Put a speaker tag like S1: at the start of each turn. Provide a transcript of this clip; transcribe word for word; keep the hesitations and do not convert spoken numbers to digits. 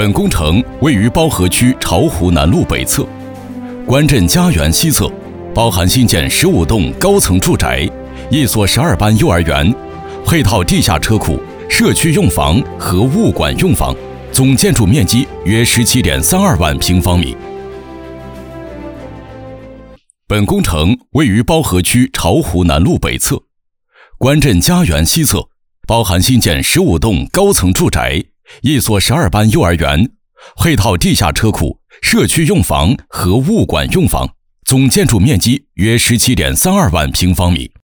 S1: 本工程位于包河区巢湖南路北侧，关镇家园西侧，包含新建十五栋高层住宅、一所十二班幼儿园、配套地下车库、社区用房和物管用房，总建筑面积约 十七点三二万平方米。本工程位于包河区巢湖南路北侧，关镇家园西侧，包含新建十五栋高层住宅、一所十二班幼儿园、配套地下车库、社区用房和物管用房，总建筑面积约 十七点三二万平方米。